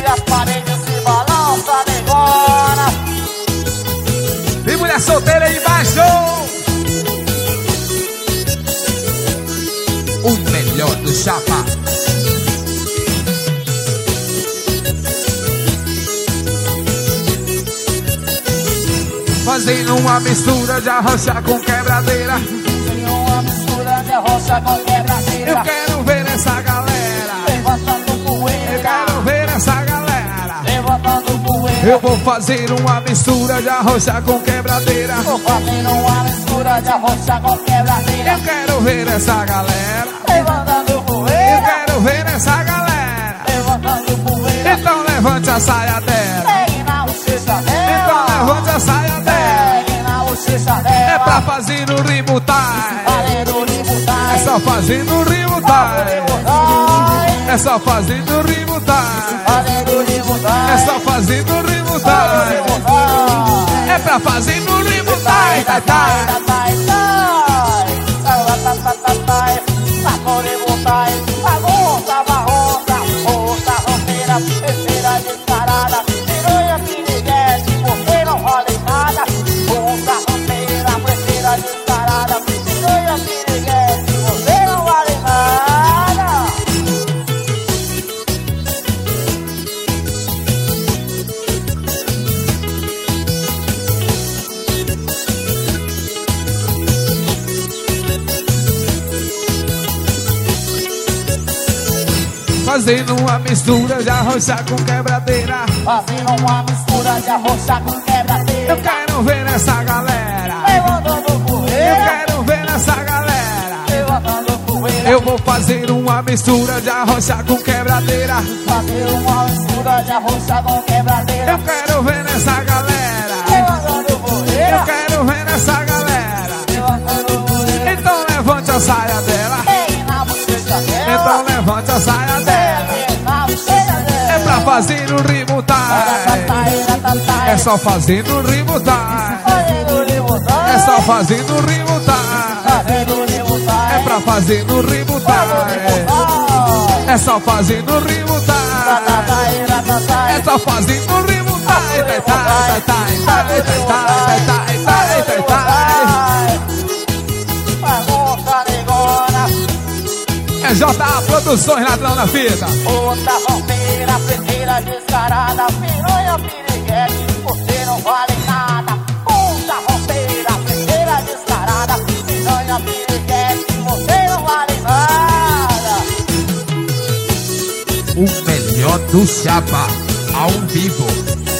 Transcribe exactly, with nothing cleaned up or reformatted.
as paredes se balançam, negona. E mulher solteira aí embaixo. O melhor do chapa. Fazendo uma mistura de arrocha com quebradeira. Fazendo uma mistura de arrocha com quebradeira. Eu quero ver essa galera levantando poeira. Eu quero ver essa galera levantando poeira. Eu vou fazer uma mistura de arrocha com quebradeira. Vou fazer uma mistura de arrocha com quebradeira. Eu quero ver essa galera levantando poeira. Eu quero ver essa galera levantando poeira. Então levante a saia dela. Pegue na bochecha dela. Então levante a saia dela. Pegue na bochecha dela. É pra fazer no ritmo time. Fazendo ritmo time. É só fazendo ritmo time. É só fazendo ritmo time. Fazendo ritmo time. É só fazendo ritmo time. É pra fazer no ritmo time. Tai, tai. Terceira descarada, piranha, piriguete, você não vale nada. Onça rampeira, terceira descarada, piranha, piriguete, você não vale nada. Fazendo uma mistura de arrocha com quebradeira. Fazendo uma mistura de arrocha com quebradeira. Eu quero ver essa galera levantando poeira. Eu quero ver essa galera levantando poeira. Eu vou fazer uma mistura de arrocha com quebradeira. Fazer uma mistura de arrocha com quebradeira. Eu quero ver essa galera levantando poeira. Eu quero ver essa galera levantando poeira. Então levante a saia dela. Pegue na bochecha dela. Então levante a saia dela. É pra fazer o ritmo time. É só fazendo o ritmo time. É só fazendo o ritmo time. É pra fazer no ritmo time. É só fazendo o ritmo time. É só fazendo o ritmo time. É J A Produções, ladrão na fita. Outra rompeira, fregueira descarada, piranha, piriguete, você não vale nada. Outra rompeira, fregueira descarada, piranha, piriguete, você não vale nada. O melhor do chapa, ao vivo.